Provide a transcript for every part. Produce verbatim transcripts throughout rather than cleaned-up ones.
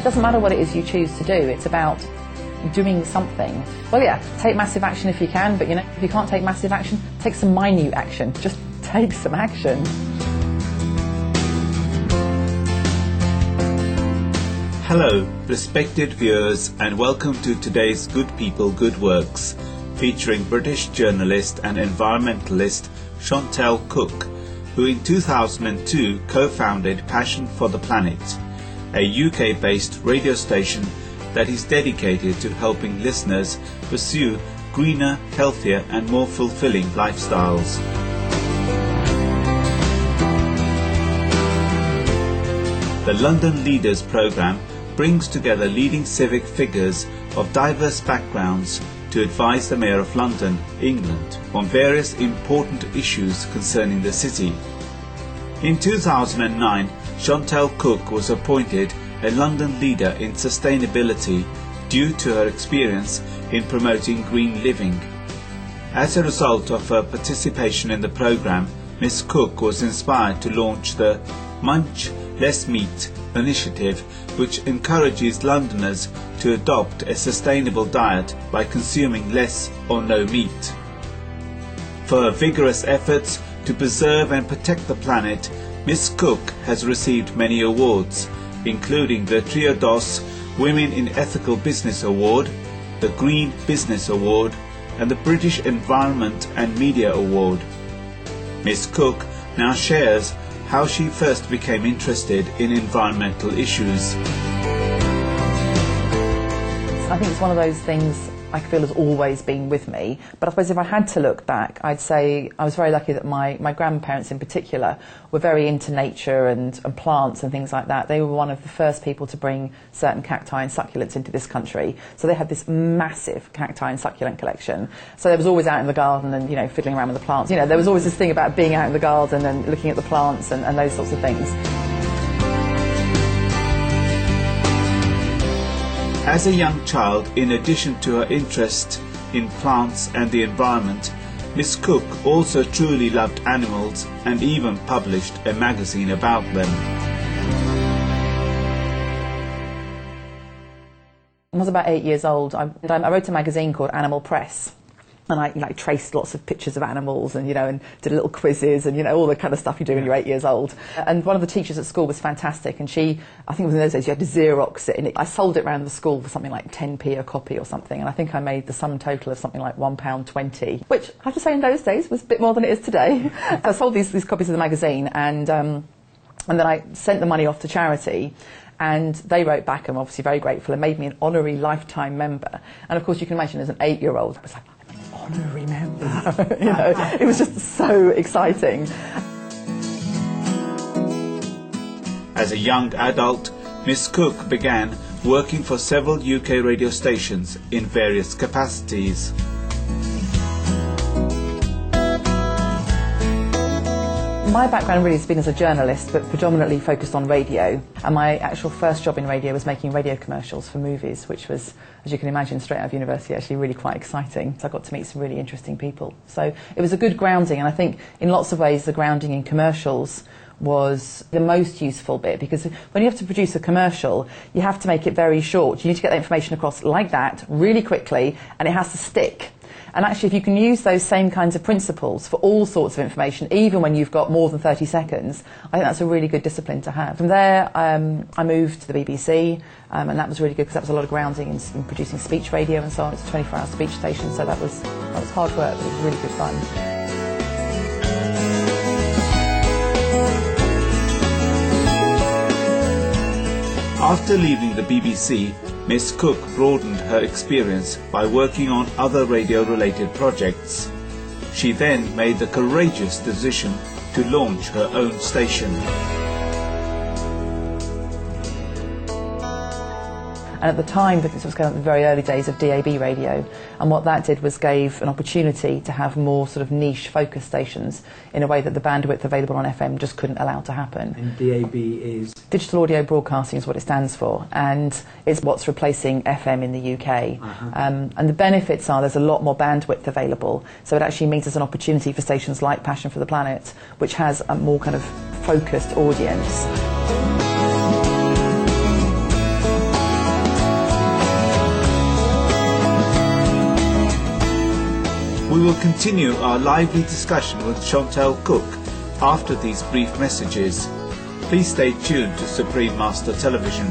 It doesn't matter what it is you choose to do, it's about doing something. Well, yeah, take massive action if you can, but you know, if you can't take massive action, take some minute action. Just take some action. Hello, respected viewers, and welcome to today's Good People, Good Works, featuring British journalist and environmentalist Chantal Cook, who in two thousand two co-founded Passion for the Planet, a U K-based radio station that is dedicated to helping listeners pursue greener, healthier and more fulfilling lifestyles. The London Leaders programme brings together leading civic figures of diverse backgrounds to advise the Mayor of London, England, on various important issues concerning the city. In two thousand nine, Chantal Cook was appointed a London leader in sustainability due to her experience in promoting green living. As a result of her participation in the programme, Miss Cook was inspired to launch the Munch Less Meat initiative, which encourages Londoners to adopt a sustainable diet by consuming less or no meat. For her vigorous efforts to preserve and protect the planet, Miss Cook has received many awards, including the Triodos Women in Ethical Business Award, the Green Business Award, and the British Environment and Media Award. Miss Cook now shares how she first became interested in environmental issues. I think it's one of those things I feel has always been with me, but I suppose if I had to look back, I'd say I was very lucky that my, my grandparents in particular were very into nature and, and plants and things like that. They were one of the first people to bring certain cacti and succulents into this country, so they had this massive cacti and succulent collection. So they was always out in the garden and, you know, fiddling around with the plants. You know, there was always this thing about being out in the garden and looking at the plants and, and those sorts of things. As a young child, in addition to her interest in plants and the environment, Miss Cook also truly loved animals and even published a magazine about them. When I was about eight years old, I, I wrote a magazine called Animal Press. And I like traced lots of pictures of animals and, you know, and did little quizzes and, you know, all the kind of stuff you do when you're eight years old. And one of the teachers at school was fantastic, and she, I think it was in those days, you had to Xerox it, and I sold it around the school for something like ten p a copy or something, and I think I made the sum total of something like one pound twenty, which I have to say in those days was a bit more than it is today. So I sold these, these copies of the magazine, and, um, and then I sent the money off to charity. And they wrote back, and obviously very grateful, and made me an honorary lifetime member. And of course you can imagine as an eight-year-old, I was like, honorary member. You know, it was just so exciting. As a young adult, Miss Cook began working for several U K radio stations in various capacities. My background really has been as a journalist, but predominantly focused on radio. And my actual first job in radio was making radio commercials for movies, which was, as you can imagine, straight out of university, actually really quite exciting. So I got to meet some really interesting people. So it was a good grounding, and I think in lots of ways the grounding in commercials was the most useful bit, because when you have to produce a commercial, you have to make it very short. You need to get the information across like that, really quickly, and it has to stick. And actually, if you can use those same kinds of principles for all sorts of information, even when you've got more than thirty seconds, I think that's a really good discipline to have. From there, um, I moved to the B B C, um, and that was really good because that was a lot of grounding in, in producing speech radio and so on. It's a twenty-four hour speech station, so that was, that was hard work, but it was really good fun. After leaving the B B C, Miss Cook broadened her experience by working on other radio-related projects. She then made the courageous decision to launch her own station. And at the time, because it was kind of the very early days of D A B radio, and what that did was gave an opportunity to have more sort of niche focus stations in a way that the bandwidth available on F M just couldn't allow to happen. And D A B is? Digital Audio Broadcasting is what it stands for, and it's what's replacing F M in the U K. Uh-huh. Um, and the benefits are there's a lot more bandwidth available, so it actually means there's an opportunity for stations like Passion for the Planet, which has a more kind of focused audience. We will continue our lively discussion with Chantal Cook after these brief messages. Please stay tuned to Supreme Master Television.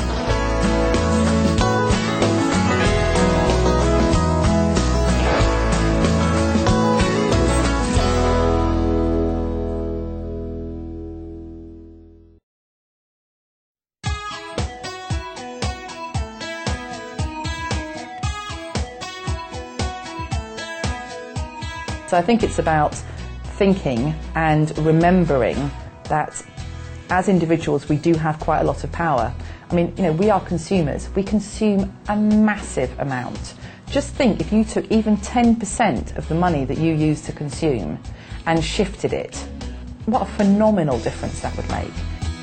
So I think it's about thinking and remembering that as individuals we do have quite a lot of power. I mean, you know, we are consumers. We consume a massive amount. Just think if you took even ten percent of the money that you use to consume and shifted it, what a phenomenal difference that would make.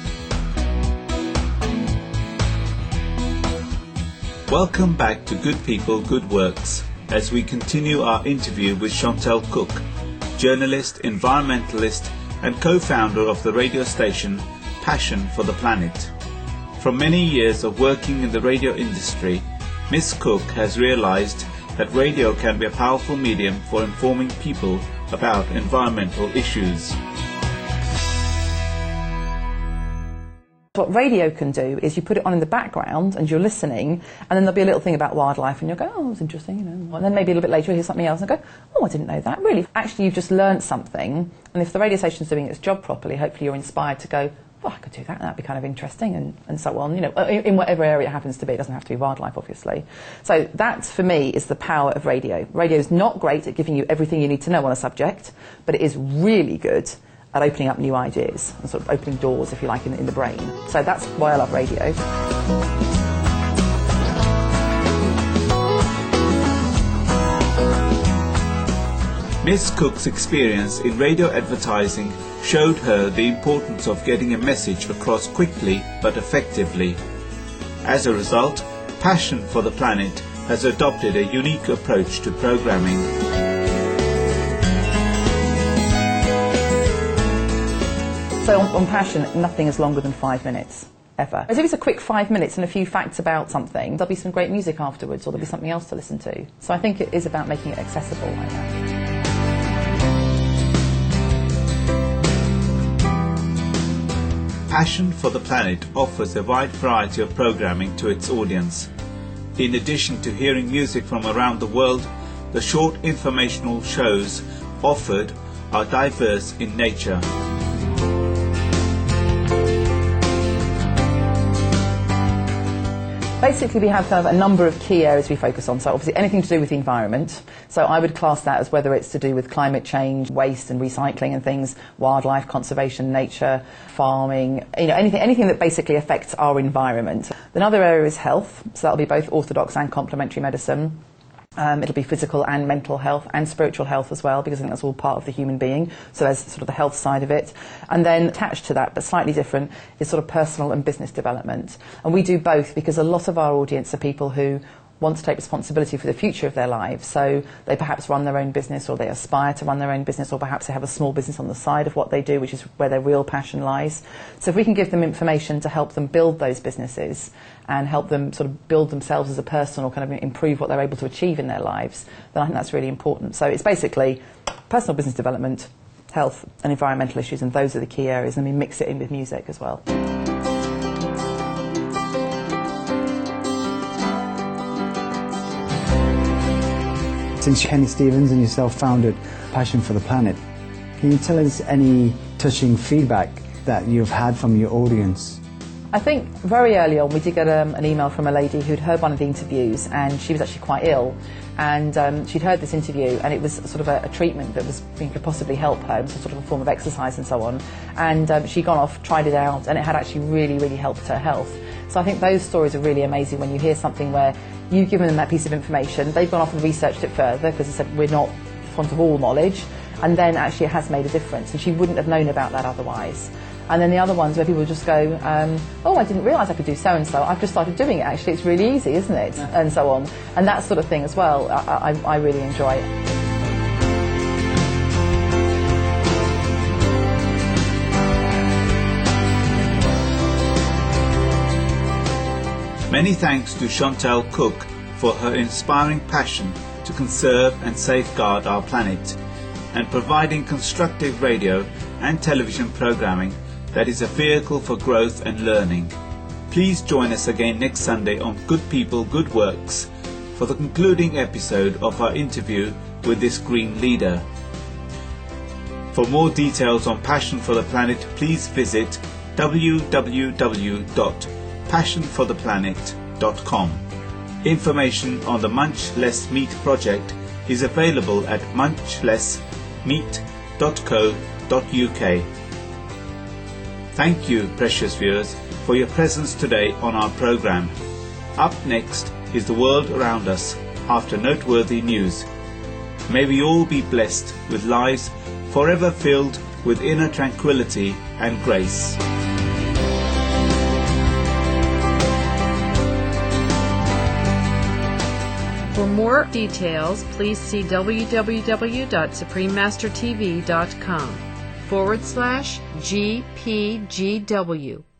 Welcome back to Good People, Good Works, as we continue our interview with Chantal Cook, journalist, environmentalist and co-founder of the radio station Passion for the Planet. From many years of working in the radio industry, Miss Cook has realized that radio can be a powerful medium for informing people about environmental issues. What radio can do is you put it on in the background and you're listening, and then there'll be a little thing about wildlife and you'll go, oh, it's interesting, you know. And then maybe a little bit later you'll hear something else and go, oh, I didn't know that. Really, actually you've just learned something, and if the radio station's doing its job properly, hopefully you're inspired to go, well, I could do that, that'd be kind of interesting, and, and so on, you know, in, in whatever area it happens to be. It doesn't have to be wildlife, obviously. So that, for me, is the power of radio. Radio is not great at giving you everything you need to know on a subject, but it is really good at opening up new ideas and sort of opening doors, if you like, in, in the brain. So that's why I love radio. Miss Cook's experience in radio advertising showed her the importance of getting a message across quickly but effectively. As a result, Passion for the Planet has adopted a unique approach to programming. So on, on Passion, nothing is longer than five minutes, ever. So if it's a quick five minutes and a few facts about something, there'll be some great music afterwards, or there'll be something else to listen to. So I think it is about making it accessible like that. Passion for the Planet offers a wide variety of programming to its audience. In addition to hearing music from around the world, the short informational shows offered are diverse in nature. Basically, we have kind of a number of key areas we focus on. So obviously anything to do with the environment. So I would class that as whether it's to do with climate change, waste and recycling and things, wildlife, conservation, nature, farming, you know, anything, anything that basically affects our environment. Another area is health. So that'll be both orthodox and complementary medicine. Um, it'll be physical and mental health and spiritual health as well, because I think that's all part of the human being. So there's sort of the health side of it. And then attached to that, but slightly different, is sort of personal and business development. And we do both because a lot of our audience are people who want to take responsibility for the future of their lives. So they perhaps run their own business, or they aspire to run their own business, or perhaps they have a small business on the side of what they do, which is where their real passion lies. So if we can give them information to help them build those businesses and help them sort of build themselves as a person, or kind of improve what they're able to achieve in their lives, then I think that's really important. So it's basically personal business development, health and environmental issues, and those are the key areas, and we mix it in with music as well. Since Kenny Stevens and yourself founded Passion for the Planet, can you tell us any touching feedback that you've had from your audience? I think very early on we did get um, an email from a lady who'd heard one of the interviews, and she was actually quite ill, and um, she'd heard this interview, and it was sort of a, a treatment that was could possibly help her. It was sort of a form of exercise and so on, and um, she'd gone off, tried it out, and it had actually really, really helped her health. So I think those stories are really amazing when you hear something where you've given them that piece of information, they've gone off and researched it further, because I said we're not fond of all knowledge, and then actually it has made a difference, and she wouldn't have known about that otherwise. And then the other ones where people just go, um, oh, I didn't realise I could do so-and-so, I've just started doing it, actually, it's really easy, isn't it? Yeah. And so on. And that sort of thing as well, I, I, I really enjoy it. Many thanks to Chantal Cook for her inspiring passion to conserve and safeguard our planet, and providing constructive radio and television programming that is a vehicle for growth and learning. Please join us again next Sunday on Good People, Good Works for the concluding episode of our interview with this green leader. For more details on Passion for the Planet, please visit w w w dot passion for the planet dot com. Information on the Munch Less Meat project is available at munch less meat dot co dot u k. Thank you, precious viewers, for your presence today on our program. Up next is the world around us after noteworthy news. May we all be blessed with lives forever filled with inner tranquility and grace. For more details, please see w w w dot supreme master t v dot com forward slash G P G W.